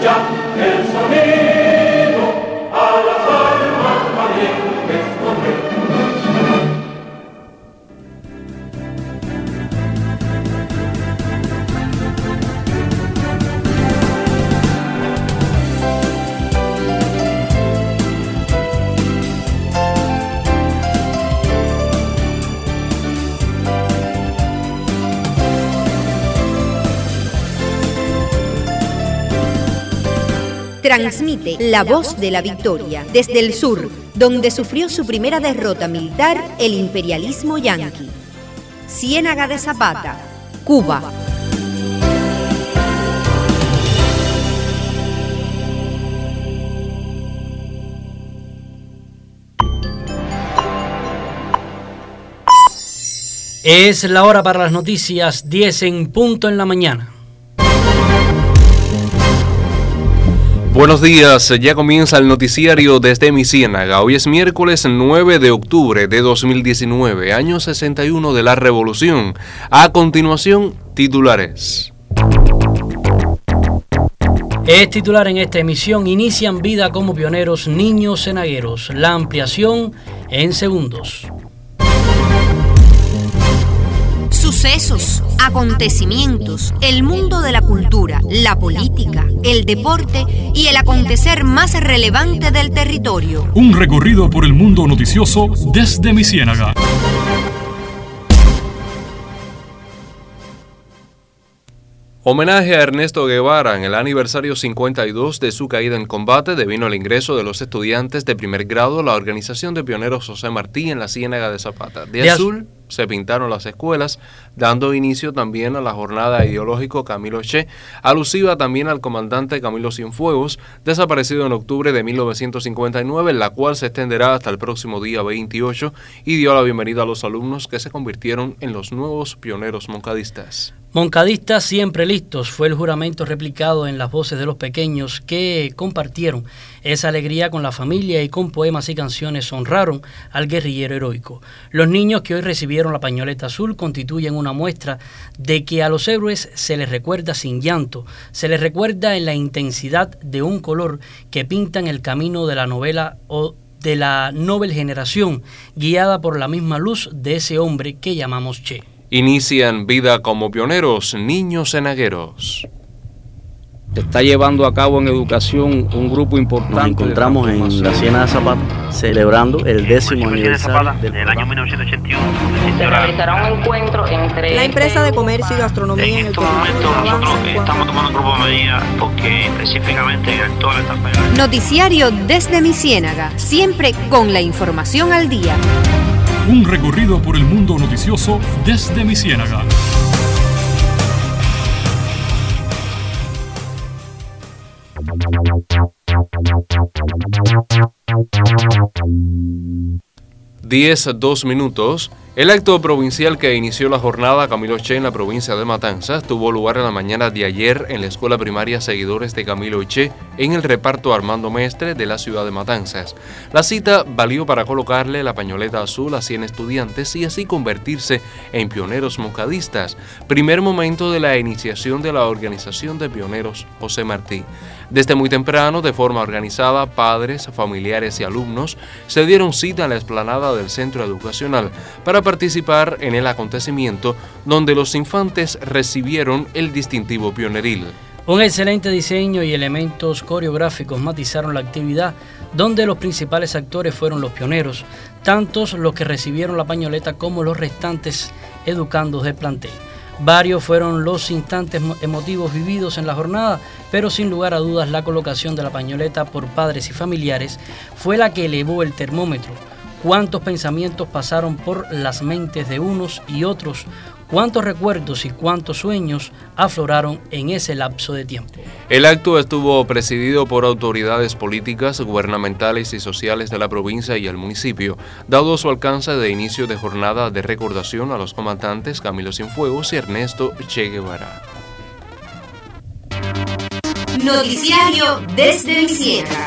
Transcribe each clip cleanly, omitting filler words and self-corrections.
escucha el sonido a las armas valientes correr. Transmite La Voz de la Victoria desde el sur, donde sufrió su primera derrota militar el imperialismo yanqui. Ciénaga de Zapata, Cuba. Es la hora para las noticias, 10 en punto en la mañana. Buenos días, ya comienza el noticiario desde mi Ciénaga. Hoy es miércoles 9 de octubre de 2019, año 61 de la Revolución. A continuación, titulares. Es titular en esta emisión: inician vida como pioneros niños cenagueros. La ampliación en segundos. Sucesos, acontecimientos, el mundo de la cultura, la política, el deporte y el acontecer más relevante del territorio. Un recorrido por el mundo noticioso desde mi Ciénaga. Homenaje a Ernesto Guevara en el aniversario 52 de su caída en combate devino el ingreso de los estudiantes de primer grado a la organización de pioneros José Martí en la Ciénaga de Zapata. De azul se pintaron las escuelas, dando inicio también a la jornada ideológico Camilo Che, alusiva también al comandante Camilo Cienfuegos, desaparecido en octubre de 1959, la cual se extenderá hasta el próximo día 28 y dio la bienvenida a los alumnos que se convirtieron en los nuevos pioneros moncadistas. Moncadistas siempre listos fue el juramento replicado en las voces de los pequeños que compartieron esa alegría con la familia y con poemas y canciones honraron al guerrillero heroico. Los niños que hoy recibieron la pañoleta azul constituyen una muestra de que a los héroes se les recuerda sin llanto, se les recuerda en la intensidad de un color que pintan el camino de la novela o de la noble generación, guiada por la misma luz de ese hombre que llamamos Che. Inician vida como pioneros niños cenagueros. Se está llevando a cabo en educación un grupo importante. Nos encontramos en la Ciénaga de Zapata celebrando el 10º aniversario del año 1981. Se realizará un encuentro entre la empresa de comercio y gastronomía en estos momentos. Nosotros estamos tomando un grupo de medidas porque específicamente en toda la etapa. Noticiario desde mi Ciénaga, siempre con la información al día. Un recorrido por el mundo noticioso desde mi Ciénaga. Dos minutos. El acto provincial que inició la jornada Camilo Che en la provincia de Matanzas tuvo lugar en la mañana de ayer en la escuela primaria Seguidores de Camilo Che en el reparto Armando Mestre de la ciudad de Matanzas. La cita valió para colocarle la pañoleta azul a 100 estudiantes y así convertirse en pioneros moncadistas, primer momento de la iniciación de la organización de pioneros José Martí. Desde muy temprano, de forma organizada, padres, familiares y alumnos se dieron cita en la explanada del centro educacional para participar en el acontecimiento donde los infantes recibieron el distintivo pioneril. Un excelente diseño y elementos coreográficos matizaron la actividad, donde los principales actores fueron los pioneros, tantos los que recibieron la pañoleta como los restantes educandos del plantel. Varios fueron los instantes emotivos vividos en la jornada, pero sin lugar a dudas la colocación de la pañoleta por padres y familiares fue la que elevó el termómetro. Cuántos pensamientos pasaron por las mentes de unos y otros, cuántos recuerdos y cuántos sueños afloraron en ese lapso de tiempo. El acto estuvo presidido por autoridades políticas, gubernamentales y sociales de la provincia y el municipio, dado su alcance de inicio de jornada de recordación a los comandantes Camilo Cienfuegos y Ernesto Che Guevara. Noticiario desde mi Ciénaga.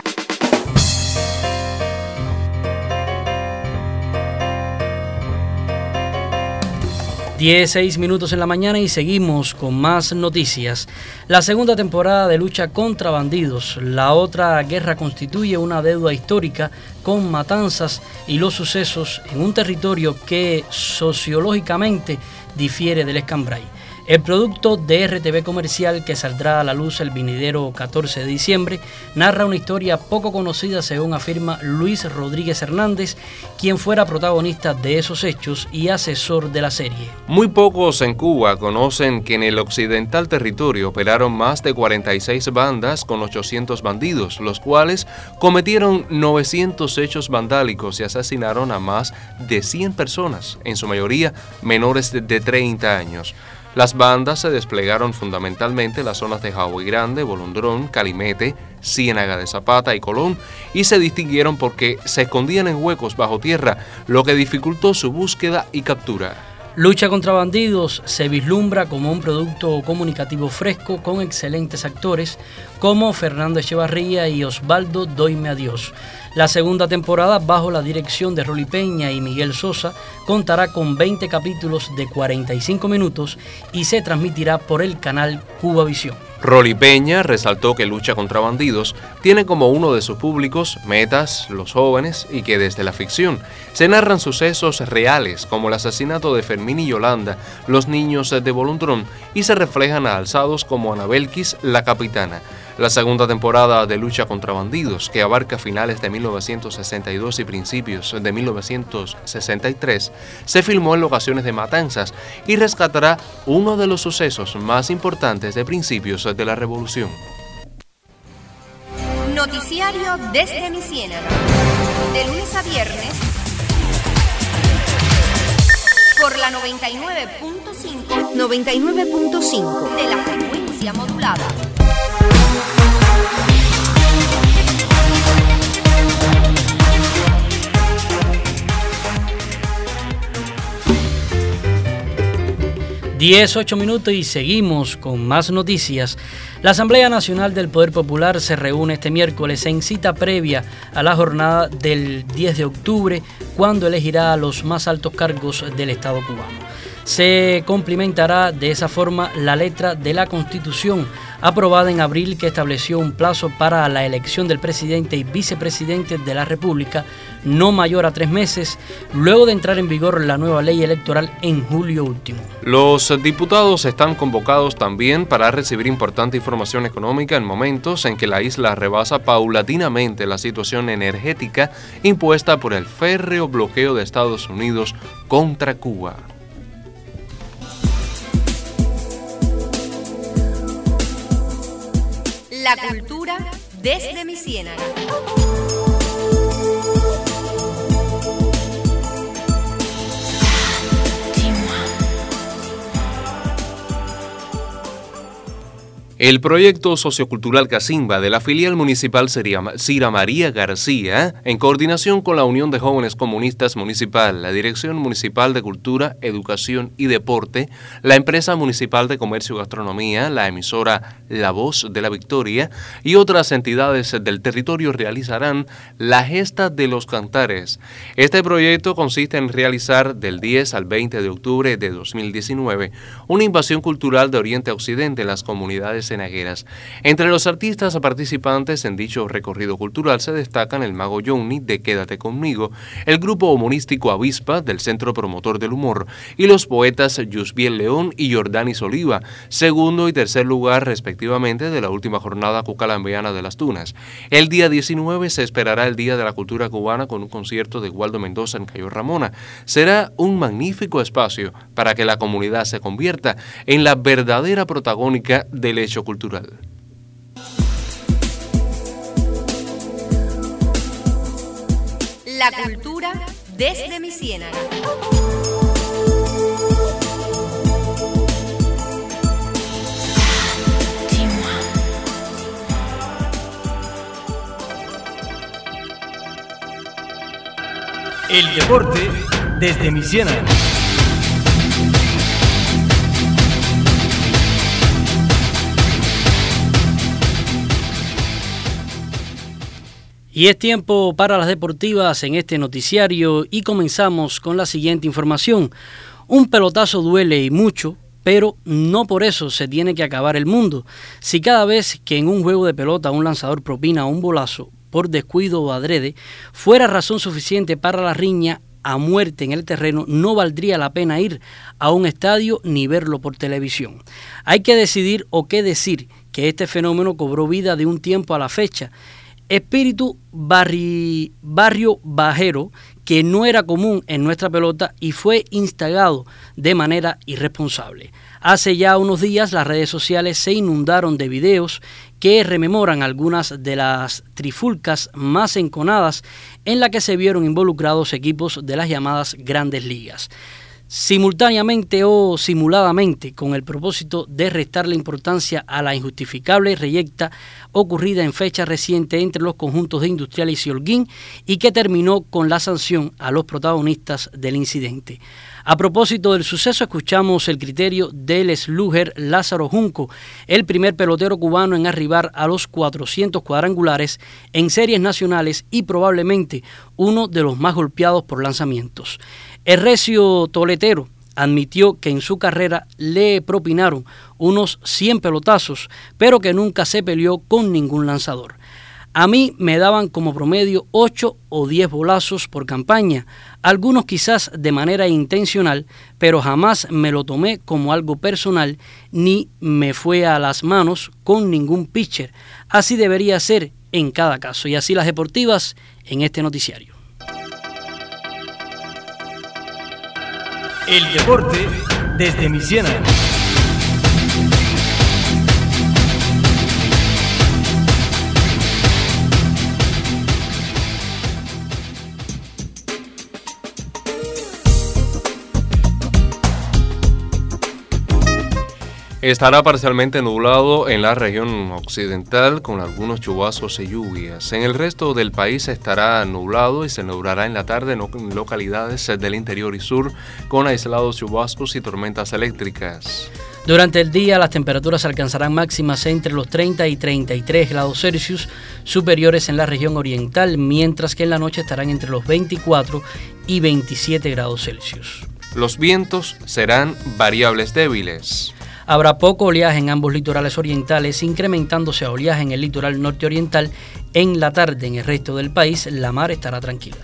16 minutos en la mañana y seguimos con más noticias. La segunda temporada de Lucha contra Bandidos, la otra guerra, constituye una deuda histórica con matanzas y los sucesos en un territorio que sociológicamente difiere del Escambray. El producto de RTV Comercial, que saldrá a la luz el venidero 14 de diciembre, narra una historia poco conocida, según afirma Luis Rodríguez Hernández, quien fuera protagonista de esos hechos y asesor de la serie. Muy pocos en Cuba conocen que en el occidental territorio operaron más de 46 bandas con 800 bandidos, los cuales cometieron 900 hechos vandálicos y asesinaron a más de 100 personas, en su mayoría menores de 30 años. Las bandas se desplegaron fundamentalmente en las zonas de Jauja Grande, Bolondrón, Calimete, Ciénaga de Zapata y Colón, y se distinguieron porque se escondían en huecos bajo tierra, lo que dificultó su búsqueda y captura. Lucha contra Bandidos se vislumbra como un producto comunicativo fresco con excelentes actores como Fernando Echevarría y Osvaldo Doime a Dios. La segunda temporada, bajo la dirección de Rolly Peña y Miguel Sosa, contará con 20 capítulos de 45 minutos y se transmitirá por el canal Cubavisión. Rolly Peña resaltó que Lucha contra Bandidos tiene como uno de sus públicos metas los jóvenes y que desde la ficción se narran sucesos reales como el asesinato de Fermín y Yolanda, los niños de Bolondrón, y se reflejan a alzados como Ana Belkis, la capitana. La segunda temporada de Lucha contra Bandidos, que abarca finales de 1962 y principios de 1963, se filmó en locaciones de matanzas y rescatará uno de los sucesos más importantes de principios de la Revolución. Noticiario desde mi Ciénaga, de lunes a viernes, por la 99.5 de la frecuencia modulada. Ocho minutos y seguimos con más noticias. La Asamblea Nacional del Poder Popular se reúne este miércoles en cita previa a la jornada del 10 de octubre, cuando elegirá a los más altos cargos del Estado cubano. Se cumplimentará de esa forma la letra de la Constitución, aprobada en abril, que estableció un plazo para la elección del presidente y vicepresidente de la República no mayor a 3 meses, luego de entrar en vigor la nueva ley electoral en julio último. Los diputados están convocados también para recibir importante información económica en momentos en que la isla rebasa paulatinamente la situación energética impuesta por el férreo bloqueo de Estados Unidos contra Cuba. La cultura desde mi Ciénaga. El proyecto sociocultural Casimba de la filial municipal Cira María García, en coordinación con la Unión de Jóvenes Comunistas Municipal, la Dirección Municipal de Cultura, Educación y Deporte, la Empresa Municipal de Comercio y Gastronomía, la emisora La Voz de la Victoria y otras entidades del territorio realizarán la Gesta de los Cantares. Este proyecto consiste en realizar del 10 al 20 de octubre de 2019 una invasión cultural de Oriente a Occidente en las comunidades cenagueras. Entre los artistas participantes en dicho recorrido cultural se destacan el mago Johnny de Quédate Conmigo, el grupo humorístico Avispa del Centro Promotor del Humor y los poetas Yusbiel León y Jordanis Oliva, segundo y tercer lugar respectivamente de la última jornada cucalambeana de las Tunas. El día 19 se esperará el Día de la Cultura Cubana con un concierto de Waldo Mendoza en Cayo Ramona. Será un magnífico espacio para que la comunidad se convierta en la verdadera protagónica del hecho cultural. La cultura desde mi Ciénaga. El deporte desde mi Ciénaga. Y es tiempo para las deportivas en este noticiario y comenzamos con la siguiente información. Un pelotazo duele y mucho, pero no por eso se tiene que acabar el mundo. Si cada vez que en un juego de pelota un lanzador propina un bolazo por descuido o adrede fuera razón suficiente para la riña a muerte en el terreno, no valdría la pena ir a un estadio ni verlo por televisión. Hay que decidir o qué decir que este fenómeno cobró vida de un tiempo a la fecha. Espíritu barrio bajero que no era común en nuestra pelota y fue instigado de manera irresponsable. Hace ya unos días las redes sociales se inundaron de videos que rememoran algunas de las trifulcas más enconadas en las que se vieron involucrados equipos de las llamadas Grandes Ligas. Simultáneamente o simuladamente, con el propósito de restarle importancia a la injustificable reyecta ocurrida en fecha reciente entre los conjuntos de Industriales y Holguín y que terminó con la sanción a los protagonistas del incidente. A propósito del suceso, escuchamos el criterio del slugger Lázaro Junco, el primer pelotero cubano en arribar a los 400 cuadrangulares en series nacionales y probablemente uno de los más golpeados por lanzamientos. El recio toletero admitió que en su carrera le propinaron unos 100 pelotazos, pero que nunca se peleó con ningún lanzador. A mí me daban como promedio 8 o 10 bolazos por campaña, algunos quizás de manera intencional, pero jamás me lo tomé como algo personal ni me fue a las manos con ningún pitcher. Así debería ser en cada caso. Y así las deportivas en este noticiario. El deporte desde Misiena. Estará parcialmente nublado en la región occidental con algunos chubascos y lluvias. En el resto del país estará nublado y se nublará en la tarde en localidades del interior y sur con aislados chubascos y tormentas eléctricas. Durante el día las temperaturas alcanzarán máximas entre los 30 y 33 grados Celsius superiores en la región oriental, mientras que en la noche estarán entre los 24 y 27 grados Celsius. Los vientos serán variables débiles. Habrá poco oleaje en ambos litorales orientales, incrementándose a oleaje en el litoral norteoriental. En la tarde, en el resto del país, la mar estará tranquila.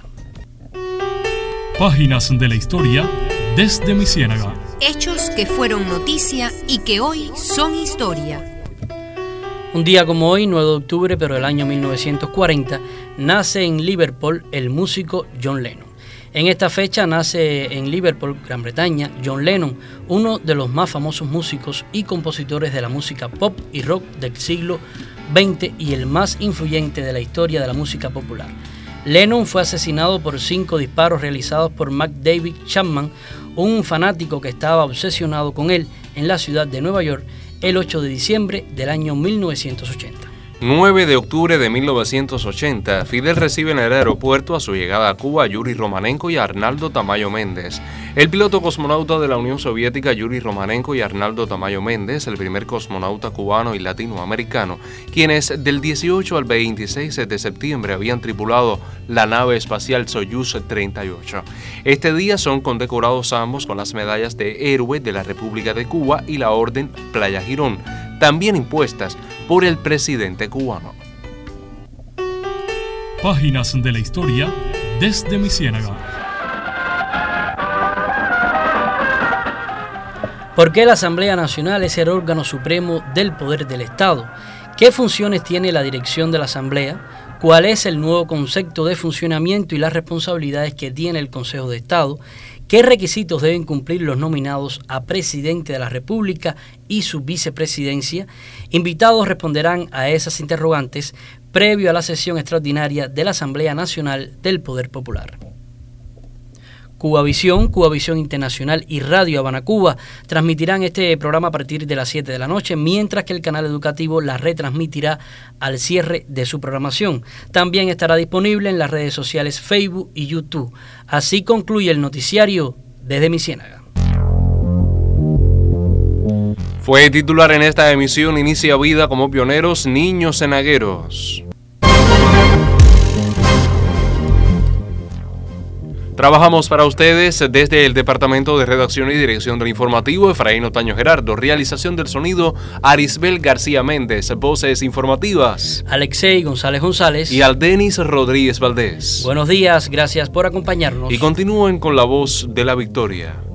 Páginas de la historia desde mi Ciénaga. Hechos que fueron noticia y que hoy son historia. Un día como hoy, 9 de octubre, pero del año 1940, nace en Liverpool el músico John Lennon. En esta fecha nace en Liverpool, Gran Bretaña, John Lennon, uno de los más famosos músicos y compositores de la música pop y rock del siglo XX y el más influyente de la historia de la música popular. Lennon fue asesinado por 5 disparos realizados por McDavid Chapman, un fanático que estaba obsesionado con él en la ciudad de Nueva York el 8 de diciembre del año 1980. 9 de octubre de 1980, Fidel recibe en el aeropuerto a su llegada a Cuba a Yuri Romanenko y a Arnaldo Tamayo Méndez. El piloto cosmonauta de la Unión Soviética Yuri Romanenko y Arnaldo Tamayo Méndez, el primer cosmonauta cubano y latinoamericano, quienes del 18 al 26 de septiembre habían tripulado la nave espacial Soyuz 38. Este día son condecorados ambos con las medallas de Héroe de la República de Cuba y la Orden Playa Girón, también impuestas por el presidente cubano. Páginas de la historia desde mi Ciénaga. ¿Por qué la Asamblea Nacional es el órgano supremo del poder del Estado? ¿Qué funciones tiene la dirección de la Asamblea? ¿Cuál es el nuevo concepto de funcionamiento y las responsabilidades que tiene el Consejo de Estado? ¿Qué requisitos deben cumplir los nominados a presidente de la República y su vicepresidencia? Invitados responderán a esas interrogantes previo a la sesión extraordinaria de la Asamblea Nacional del Poder Popular. Cubavisión Internacional y Radio Habana Cuba transmitirán este programa a partir de las 7 de la noche, mientras que el canal educativo la retransmitirá al cierre de su programación. También estará disponible en las redes sociales Facebook y YouTube. Así concluye el noticiario desde mi Ciénaga. Fue titular en esta emisión Inicia Vida como Pioneros Niños Cenagueros. Trabajamos para ustedes desde el Departamento de Redacción y Dirección del Informativo, Efraín Otaño Gerardo. Realización del sonido, Arisbel García Méndez. Voces informativas, Alexei González y Aldenis Rodríguez Valdés. Buenos días, gracias por acompañarnos. Y continúen con La Voz de la Victoria.